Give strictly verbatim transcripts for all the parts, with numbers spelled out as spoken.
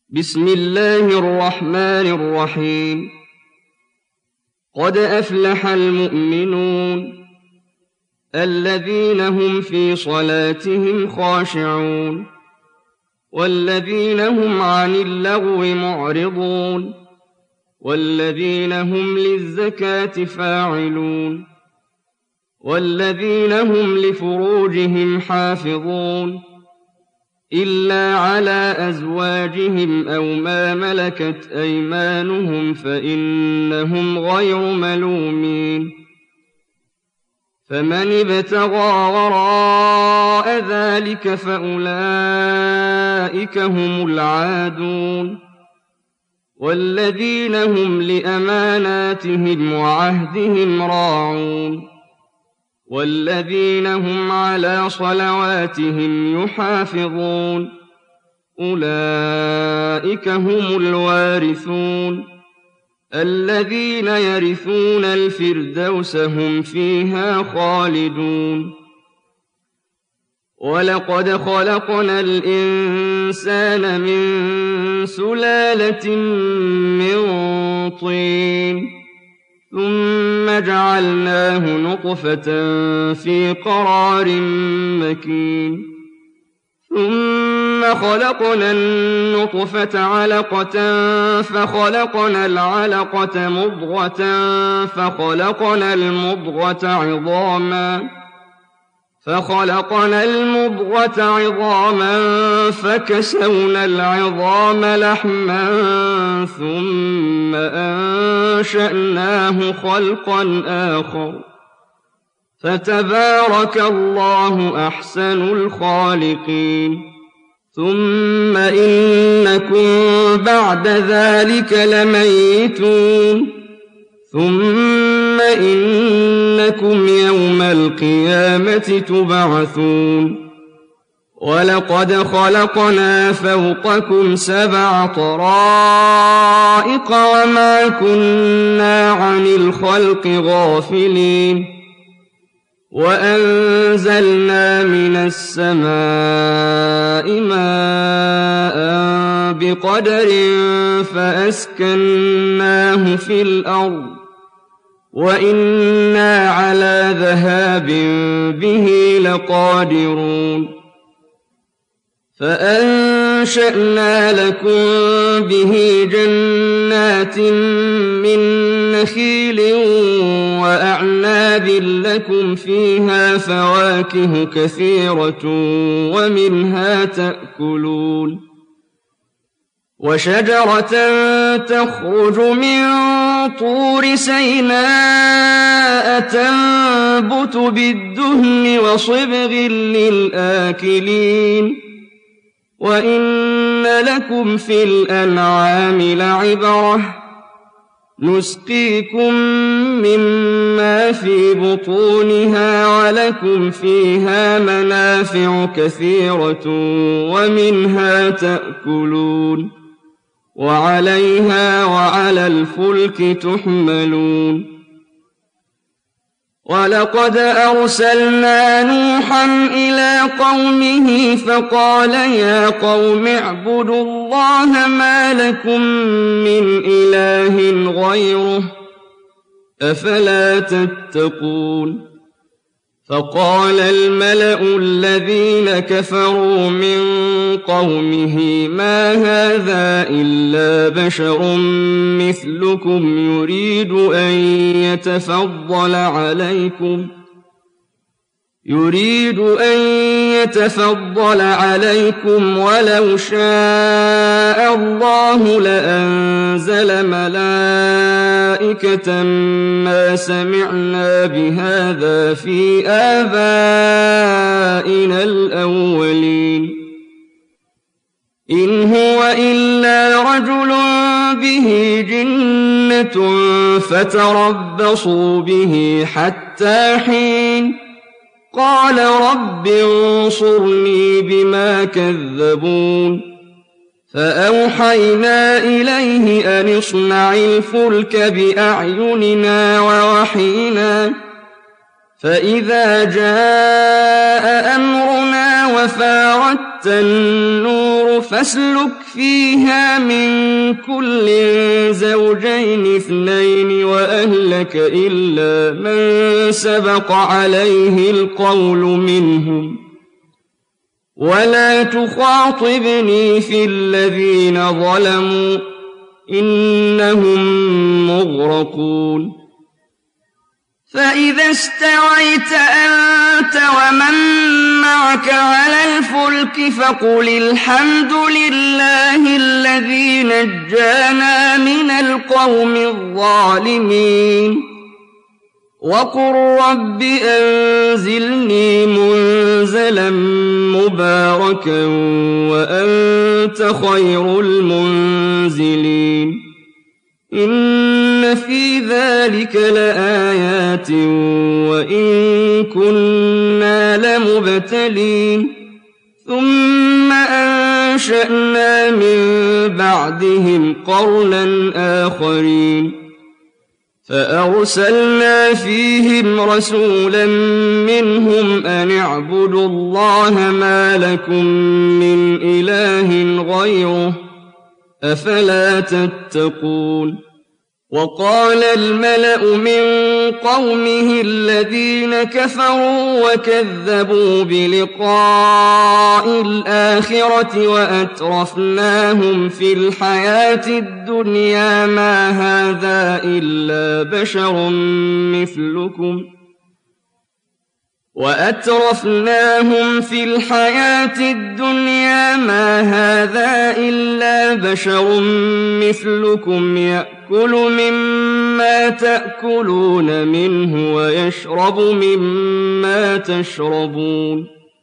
بسم الله الرحمن الرحيم قد أفلح المؤمنون الذين هم في صلاتهم خاشعون والذين هم عن اللغو معرضون والذين هم للزكاة فاعلون والذين هم لفروجهم حافظون إلا على أزواجهم أو ما ملكت أيمانهم فإنهم غير ملومين فمن ابتغى وراء ذلك فأولئك هم العادون والذين هم لأماناتهم وعهدهم راعون والذين هم على صلواتهم يحافظون أولئك هم الوارثون الذين يرثون الفردوس هم فيها خالدون ولقد خلقنا الإنسان من سلالة من طين ثم جعلناه نطفة في قرار مكين ثم خلقنا النطفة علقة فخلقنا العلقة مضغة فخلقنا المضغة عظاما فخلقنا المضغة عظاما فكسونا العظام لحما ثم أنشأناه خلقا آخر فتبارك الله أحسن الخالقين ثم إنكم بعد ذلك لميتون ثم إنكم يوم القيامة تبعثون ولقد خلقنا فوقكم سبع طرائق وما كنا عن الخلق غافلين وأنزلنا من السماء ماء بقدر فأسكناه في الأرض وإنا على ذهاب به لقادرون فأنشأنا لكم به جنات من نخيل وأعناب لكم فيها فواكه كثيرة ومنها تأكلون وشجرة تخرج من طور سيناء تنبت بالدهن وصبغ للآكلين وإن لكم في الأنعام لعبرة نسقيكم مما في بطونها ولكم فيها منافع كثيرة ومنها تأكلون وعليها وعلى الفلك تحملون ولقد أرسلنا نوحا إلى قومه فقال يا قوم اعبدوا الله ما لكم من إله غيره أفلا تتقون فقال الملأ الذين كفروا من قومه ما هذا إلا بشر مثلكم يريد أن يتفضل عليكم يريد أن يتفضل عليكم ولو شاء الله لأنزل ملائكة ما سمعنا بهذا في آبائنا الأولين إن هو إلا رجل به جنة فتربصوا به حتى حين قال رب انصرني بما كذبون فأوحينا إليه أن اصنع الفلك بأعيننا ووحينا فإذا جاء أمرنا وفارت أَرَدتَّ النُّورَ فَاسْلُكْ فِيهَا مِن كُلٍّ زَوْجَيْنِ اثْنَيْنِ وَأَهْلَكَ إِلَّا مَن سَبَقَ عَلَيْهِ الْقَوْلُ مِنْهُمْ وَلَا تُخَاطِبْنِي فِي الَّذِينَ ظَلَمُوا إِنَّهُم مُّغْرَقُونَ فَإِذَا اسْتَوَيْتَ أَنتَ وَمَن مَّعَكَ عَلَى الْفُلْكِ فَقُلِ الْحَمْدُ لِلَّهِ الَّذِي نَجَّانَا مِنَ الْقَوْمِ الظَّالِمِينَ وَقُل رَّبِّ أَنزِلْنِي مُنزَلًا مُّبَارَكًا وَأَنتَ خَيْرُ الْمُنزِلِينَ إِنَّ فِي ذَلِكَ لَآيَاتٍ وَإِن كُنَّا لَمُبْتَلِينَ ثُمَّ أَنشَأْنَا مِن بَعْدِهِمْ قَرْنًا آخَرِينَ فَأَرْسَلْنَا فِيهِمْ رَسُولًا مِّنْهُمْ أَنِ اعْبُدُوا اللَّهَ مَا لَكُم مِّنْ إِلَٰهٍ غَيْرُهُ أَفَلَا تَتَّقُونَ وَقَالَ الْمَلَأُ مِن قَوْمِهِ الَّذِينَ كَفَرُوا وَكَذَّبُوا بِلِقَاءِ الْآخِرَةِ وَأَتْرَفْنَاهُمْ فِي الْحَيَاةِ الدُّنْيَا مَا هَٰذَا إِلَّا بَشَرٌ مِّثْلُكُمْ وَأَتْرَفْنَاهُمْ فِي الْحَيَاةِ الدُّنْيَا مَا هَٰذَا إِلَّا بَشَرٌ مِّثْلُكُمْ يَأْكُلُ مِمَّا تَأْكُلُونَ مِنْهُ وَيَشْرَبُ مِمَّا تَشْرَبُونَ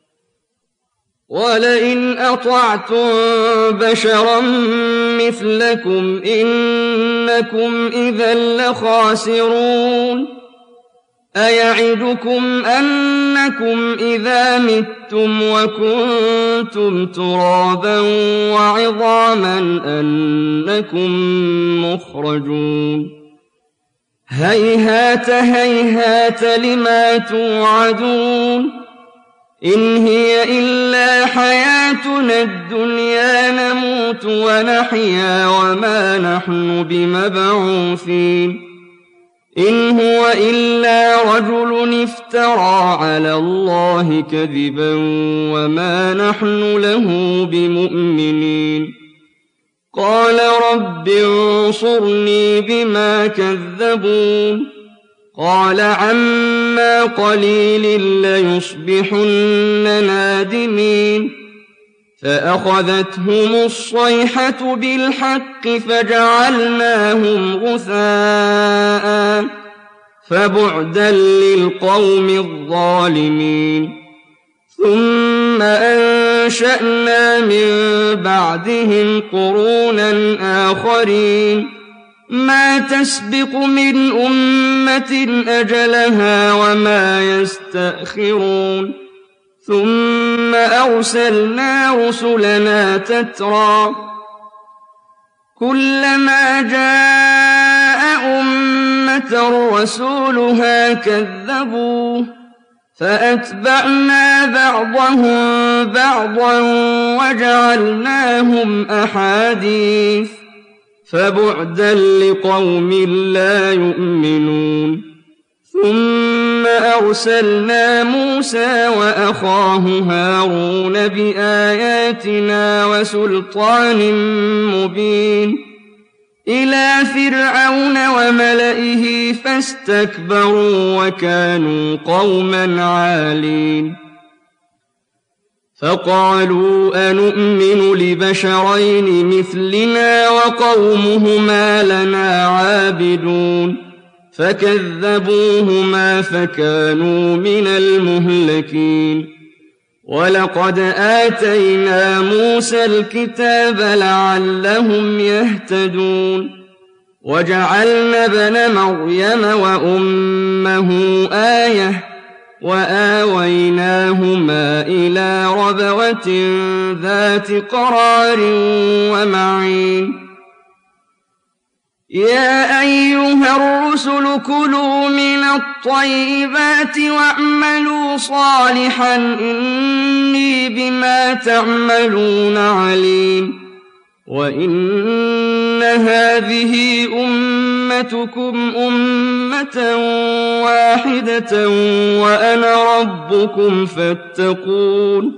وَلَئِنْ أَطَعْتُم بَشَرًا مِّثْلَكُمْ إِنَّكُمْ إِذًا لَّخَاسِرُونَ أَيَعِدُكُمْ أَنَّكُمْ إِذَا مِتُّمْ وَكُنتُمْ تُرَابًا وَعِظَامًا أَنَّكُم مُّخْرَجُونَ هَيْهَاتَ هَيْهَاتَ لِمَا تُوعَدُونَ إِنْ هِيَ إِلَّا حَيَاتُنَا الدُّنْيَا نَمُوتُ وَنَحْيَا وَمَا نَحْنُ بِمَبْعُوثِينَ إِنْ هُوَ إِلَّا رَجُلٌ افْتَرَىٰ عَلَى اللَّهِ كَذِبًا وَمَا نَحْنُ لَهُ بِمُؤْمِنِينَ قَالَ رَبِّ انصُرْنِي بِمَا كَذَّبُونِ قَالَ عَمَّا قَلِيلٍ لَّيُصْبِحُنَّ نَادِمِينَ فَأَخَذَتْهُمُ الصَّيْحَةُ بِالْحَقِّ فَجَعَلْنَاهُمْ غُثَاءً فَبُعْدًا لِّلْقَوْمِ الظَّالِمِينَ ثُمَّ أَنشَأْنَا مِن بَعْدِهِمْ قُرُونًا آخَرِينَ مَا تَسْبِقُ مِنْ أُمَّةٍ أَجَلَهَا وَمَا يَسْتَأْخِرُونَ ثُمَّ أَرْسَلْنَا رُسُلَنَا تَتْرَىٰ كُلَّمَا جَاءَ أُمَّةً رَّسُولُهَا كَذَّبُوهُ فَأَتْبَعْنَا بَعْضَهُم بَعْضًا وَجَعَلْنَاهُمْ أَحَادِيثَ فَبُعْدًا لِّقَوْمٍ لَّا يُؤْمِنُونَ ثُمَّ أَرْسَلْنَا مُوسَىٰ وَأَخَاهُ هَارُونَ بِآيَاتِنَا وَسُلْطَانٍ مُّبِينٍ إِلَىٰ فِرْعَوْنَ وَمَلَئِهِ فَاسْتَكْبَرُوا وَكَانُوا قَوْمًا عَالِينَ فَقَالُوا أَنُؤْمِنُ لِبَشَرَيْنِ مِثْلِنَا وَقَوْمُهُمَا لَنَا عَابِدُونَ فَكَذَّبُوهُمَا فَكَانُوا مِنَ الْمُهْلَكِينَ وَلَقَدْ آتَيْنَا مُوسَى الْكِتَابَ لَعَلَّهُمْ يَهْتَدُونَ وَجَعَلْنَا ابْنَ مَرْيَمَ وَأُمَّهُ آيَةً وَآوَيْنَاهُمَا إِلَىٰ رَبْوَةٍ ذَاتِ قَرَارٍ وَمَعِينٍ يَا أَيُّهَا الرُّسُلُ الرسل كلوا من الطيبات واعملوا صالحا إني بما تعملون عليم وإن هذه أمتكم أمة واحدة وأنا ربكم فاتقون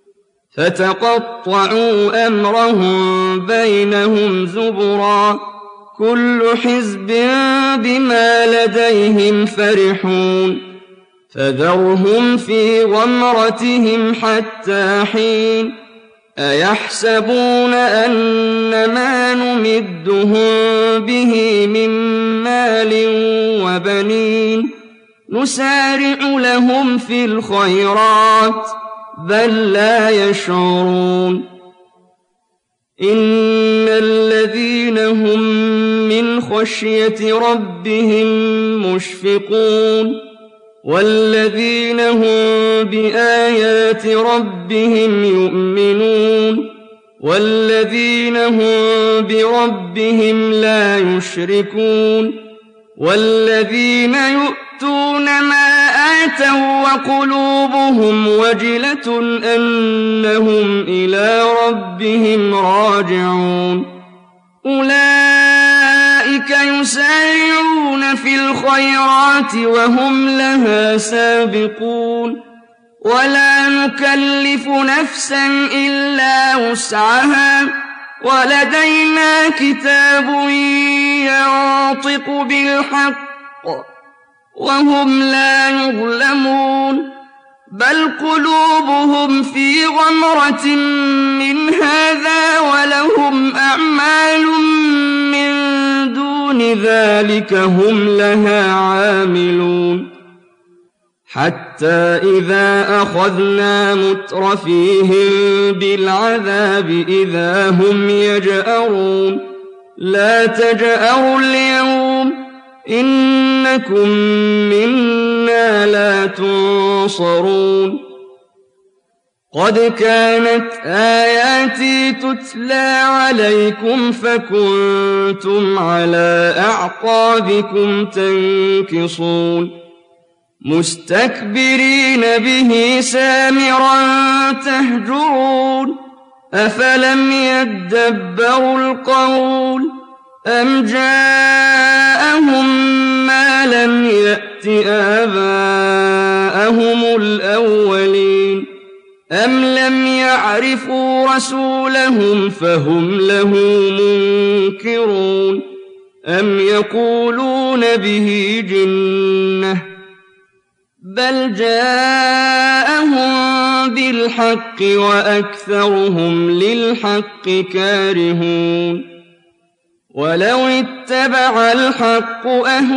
فتقطعوا أمرهم بينهم زبرا كل حزب بما لديهم فرحون فذرهم في غمرتهم حتى حين أيحسبون أن ما نمدهم به من مال وبنين نسارع لهم في الخيرات بل لا يشعرون إن الذين هم من خشية ربهم مشفقون والذين هم بآيات ربهم يؤمنون والذين هم بربهم لا يشركون والذين يؤتون ما آتوا وقلوبهم وجلة أنهم إلى ربهم راجعون أولئك يسارعون في الخيرات وهم لها سابقون ولا نكلف نفسا إلا وسعها ولدينا كتاب ينطق بالحق وهم لا يظلمون بل قلوبهم في غمرة من هذا ولهم أعمال من دون ذلك هم لها عاملون حتى إذا أخذنا مترفيهم بالعذاب إذا هم يجأرون لا تجأروا اليوم إنكم منا لا تنصرون قد كانت آياتي تتلى عليكم فكنتم على أعقابكم تنكصون مستكبرين به سامرا تهجرون أفلم يدبروا القول أم جاءهم ما لم يأت آباءهم الأولين أم لم يعرفوا رسولهم فهم له منكرون أم يقولون به جنة بل جاءهم بالحق وأكثرهم للحق كارهون ولو اتبع الحق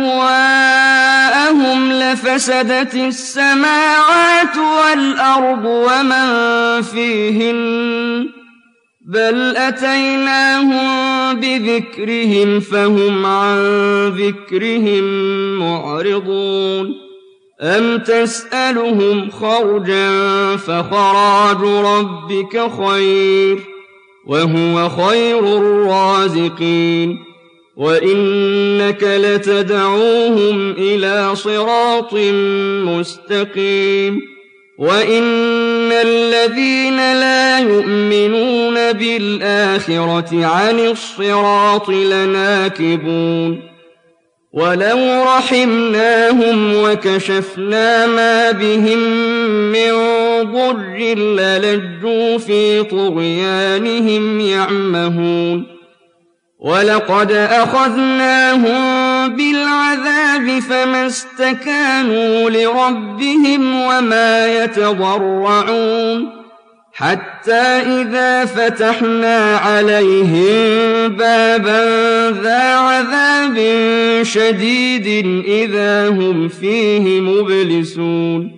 أهواءهم لفسدت السماوات والأرض ومن فيهن بل أتيناهم بذكرهم فهم عن ذكرهم معرضون أم تسألهم خرجا فخراج ربك خير وهو خير الرازقين وإنك لتدعوهم إلى صراط مستقيم وإن الذين لا يؤمنون بالآخرة عن الصراط لناكبون ولو رحمناهم وكشفنا ما بهم من ضر للجوا في طغيانهم يعمهون ولقد أخذناهم بالعذاب فما استكانوا لربهم وما يتضرعون حتى إذا فتحنا عليهم بابا ذا عذاب شديد إذا هم فيه مبلسون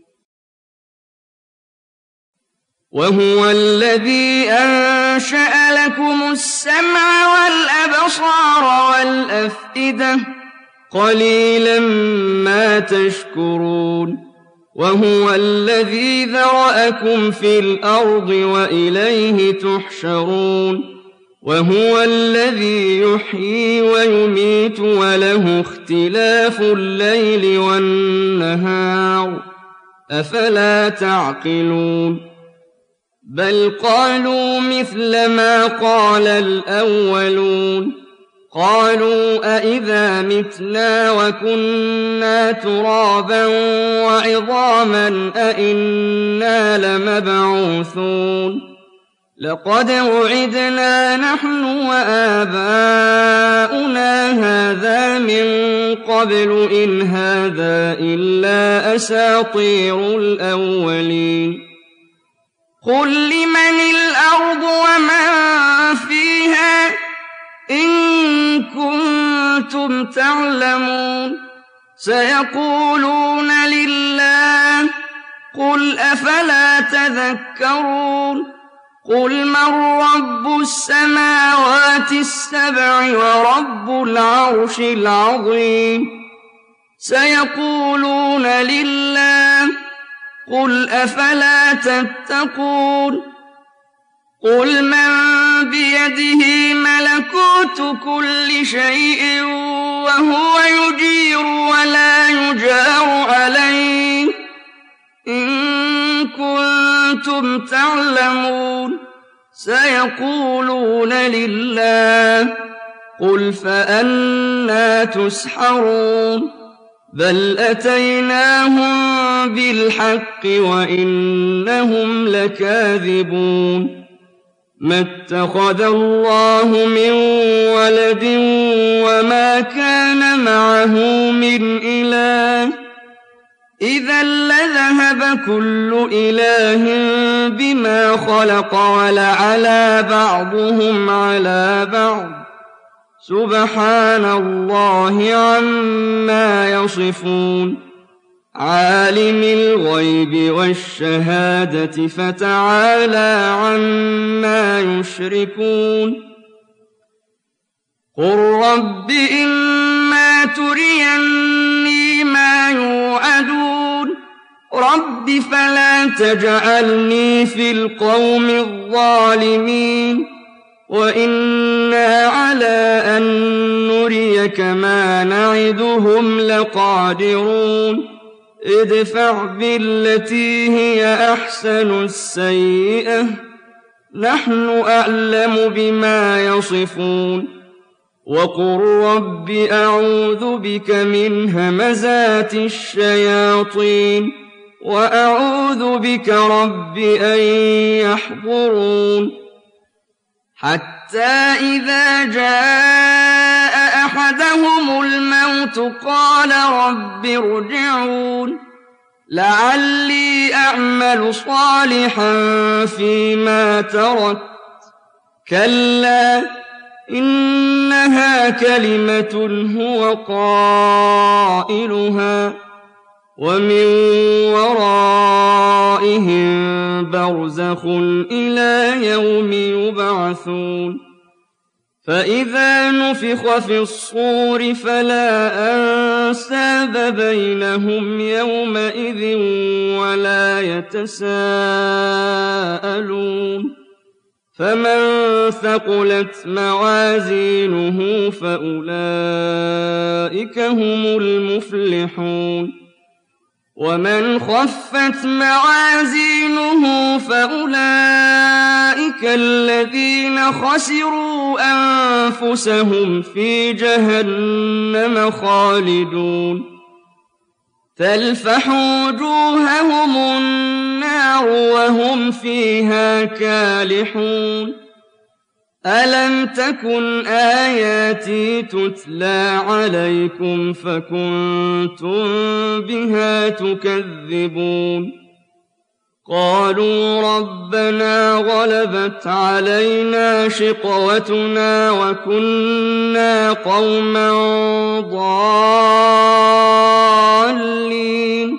وهو الذي أنشأ لكم السمع والأبصار والأفئدة قليلا ما تشكرون وهو الذي ذرأكم في الأرض وإليه تحشرون وهو الذي يحيي ويميت وله اختلاف الليل والنهار أفلا تعقلون بل قالوا مثل ما قال الأولون قالوا أئذا متنا وكنا ترابا وعظاما أئنا لمبعوثون لقد وعدنا نحن وآباؤنا هذا من قبل إن هذا إلا أساطير الأولين قل لمن الأرض ومن فيها إن كنتم تعلمون سيقولون لله قل أفلا تذكرون قل من رب السماوات السبع ورب العرش العظيم سيقولون لله قل أفلا تتقون قل من بيده ملكوت كل شيء وهو يجير ولا يجار عليه إن كنتم تعلمون سيقولون لله قل فأنى تسحرون بل أتيناهم بالحق وإنهم لكاذبون ما اتخذ الله من ولد وما كان معه من إله إذا لذهب كل إله بما خلق ولعلى بعضهم على بعض سبحان الله عما يصفون عالم الغيب والشهادة فتعالى عما يشركون قل رب إما تريني ما يوعدون رب فلا تجعلني في القوم الظالمين وإنا على أن نريك ما نعدهم لقادرون ادفع بالتي هي أحسن السيئة نحن أعلم بما يصفون وقل رب أعوذ بك من همزات الشياطين وأعوذ بك رب أن يحضرون حتى إذا جاء أحدهم الموت قال رب ارجعون لعلي أعمل صالحا فيما تركت كلا إنها كلمة هو قائلها ومن ورائهم برزخ إلى يوم يبعثون فإذا نفخ في الصور فلا أنساب بينهم يومئذ ولا يتساءلون فمن ثقلت موازينه فأولئك هم المفلحون ومن خفت موازينه فأولئك الذين خسروا أنفسهم في جهنم خالدون تلفح وجوههم النار وهم فيها كالحون ألم تكن آياتي تتلى عليكم فكنتم بها تكذبون قالوا ربنا غلبت علينا شقوتنا وكنا قوما ضالين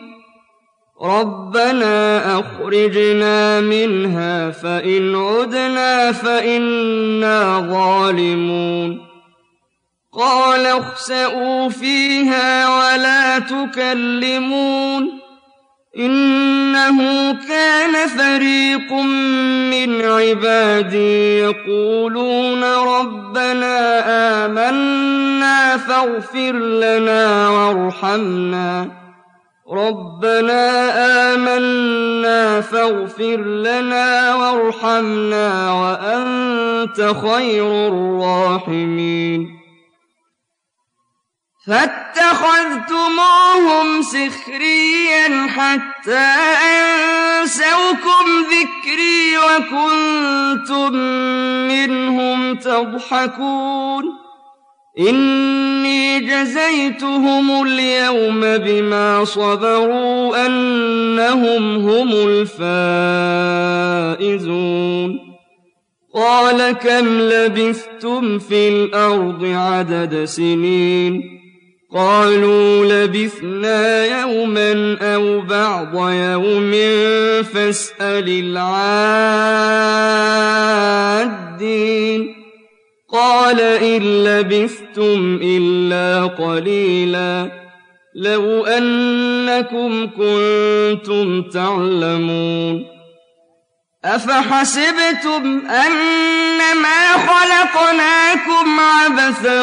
ربنا أخرجنا منها فإن عدنا فإنا ظالمون قال اخسئوا فيها ولا تكلمون إنه كان فريق من عبادي يقولون ربنا آمنا فاغفر لنا وارحمنا ربنا آمنا فاغفر لنا وارحمنا وأنت خير الراحمين فاتخذتموهم سخريا حتى أنسوكم ذكري وكنتم منهم تضحكون إني جزيتهم اليوم بما صبروا أنهم هم الفائزون قال كم لبثتم في الأرض عدد سنين قالوا لبثنا يوما أو بعض يوم فاسأل العادين قال إن لبثتم إلا قليلا لو أنكم كنتم تعلمون أفحسبتم أنما خلقناكم عبثا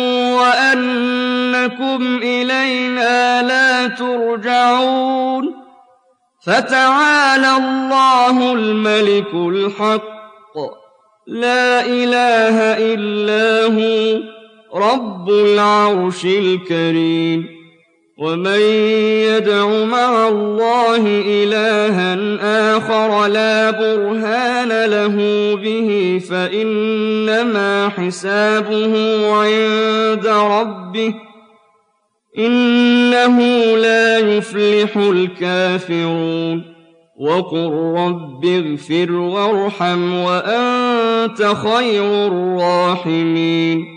وأنكم إلينا لا ترجعون فتعالى الله الملك الحق لا إله إلا هو رب العرش الكريم ومن يدع مع الله إلها آخر لا برهان له به فإنما حسابه عند ربه إنه لا يفلح الكافرون وقل رب اغفر وارحم وأنت خير الراحمين